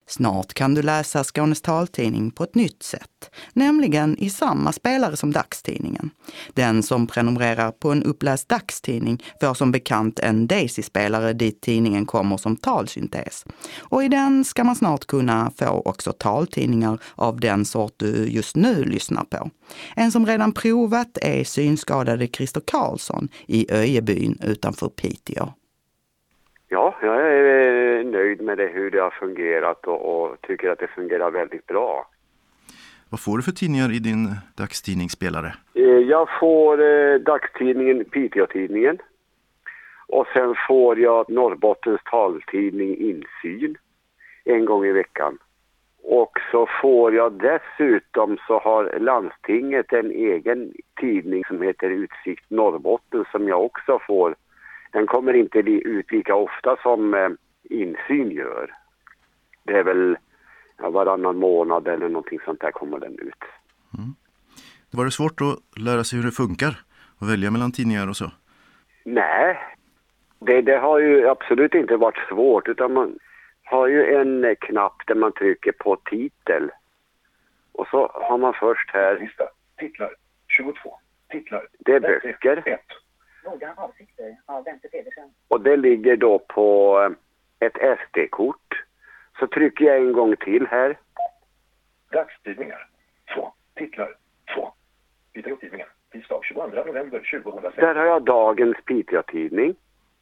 Snart kan du läsa Skånes taltidning på ett nytt sätt, nämligen i samma spelare som dagstidningen. Den som prenumererar på en uppläst dagstidning får som bekant en Daisy-spelare dit tidningen kommer som talsyntes. Och i den ska man snart kunna få också taltidningar av den sort du just nu lyssnar på. En som redan provat är synskadade Christer Karlsson i Öjebyn utanför Piteå. Ja, jag är nöjd med det, hur det har fungerat och tycker att det fungerar väldigt bra. Vad får du för tidningar i din dagstidningsspelare? Jag får dagstidningen Piteå-tidningen och sen får jag Norrbottens taltidning Insyn en gång i veckan. Och så får jag dessutom, så har landstinget en egen tidning som heter Utsikt Norrbotten som jag också får. Den kommer inte ut lika ofta som Insyn gör. Det är väl varannan månad eller någonting sånt där kommer den ut. Mm. Var det svårt att lära sig hur det funkar och välja mellan tidningar och så? Nej, det har ju absolut inte varit svårt, utan man har ju en knapp där man trycker på titel. Och så har man först här... Lista, titlar, 22, titlar. Det är böcker. 1. Några avsikter av Bente Pedersen. Och det ligger då på ett SD-kort. Så trycker jag en gång till här. Dagstidningar, 2, titlar, 2. Piteå-tidningen, tisdag 22 november 2006. Där har jag dagens Piteå-tidning.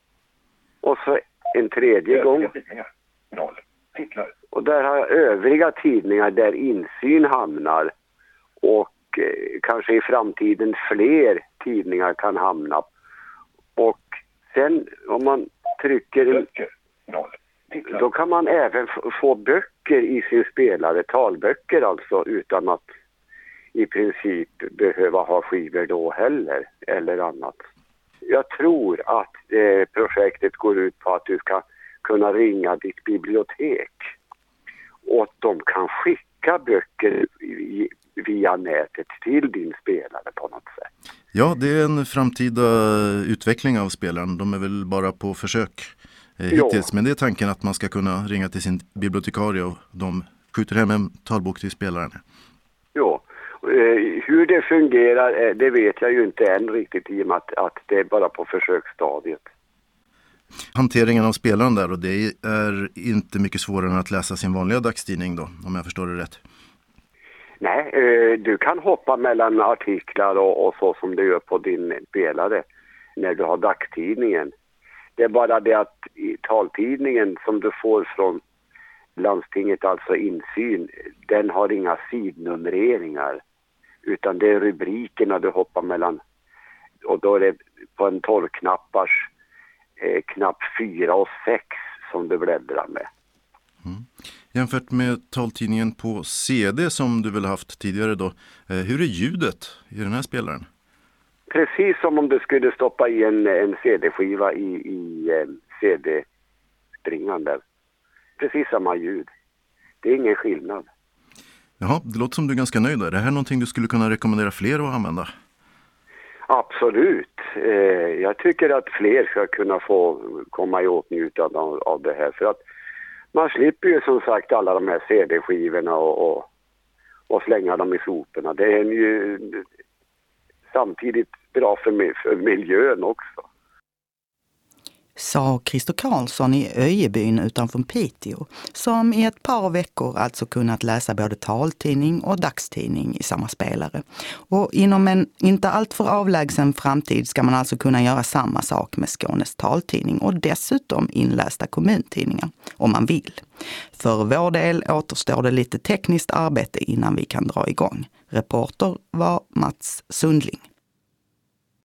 Och så en tredje gång. Tidningar, 0, titlar. Och där har jag övriga tidningar där Insyn hamnar. Och kanske i framtiden fler tidningar kan hamna. Och sen om man trycker... Böcker, 0, titlar. Då kan man även få böcker i sin spelare, talböcker alltså, utan att i princip behöva ha skivor då heller eller annat. Jag tror att projektet går ut på att du ska kunna ringa ditt bibliotek och att de kan skicka böcker via nätet till din spelare på något sätt. Ja, det är en framtida utveckling av spelaren. De är väl bara på försök hittills. Men det är tanken att man ska kunna ringa till sin bibliotekarie och de skjuter hem en talbok till spelaren. Ja, hur det fungerar det vet jag ju inte än riktigt, i och med att det är bara på försöksstadiet. Hanteringen av spelaren där, och det är inte mycket svårare än att läsa sin vanliga dagstidning då, om jag förstår det rätt. Nej, du kan hoppa mellan artiklar och så som du gör på din spelare när du har dagstidningen. Det är bara det att i taltidningen som du får från landstinget, alltså Insyn, den har inga sidnumreringar, utan det är rubrikerna du hoppar mellan, och då är det på en 12-knappars knapp 4 och 6 som du bläddrar med. Mm. Jämfört med taltidningen på CD som du väl haft tidigare då, hur är ljudet i den här spelaren? Precis som om du skulle stoppa i en CD-skiva i CD-springan där. Precis samma ljud. Det är ingen skillnad. Jaha, det låter som du är ganska nöjd. Är det här någonting du skulle kunna rekommendera fler att använda? Absolut. Jag tycker att fler ska kunna få komma i åtnjutande av det här. För att man slipper ju som sagt alla de här CD-skivorna och slänga dem i soporna. Det är ju samtidigt bra för miljön också. Sa Christer Karlsson i Öjebyn utanför Piteå, som i ett par veckor alltså kunnat läsa både taltidning och dagstidning i samma spelare. Och inom en inte alltför avlägsen framtid ska man alltså kunna göra samma sak med Skånes taltidning och dessutom inlästa kommuntidningar, om man vill. För vår del återstår det lite tekniskt arbete innan vi kan dra igång. Reporter var Mats Sundling.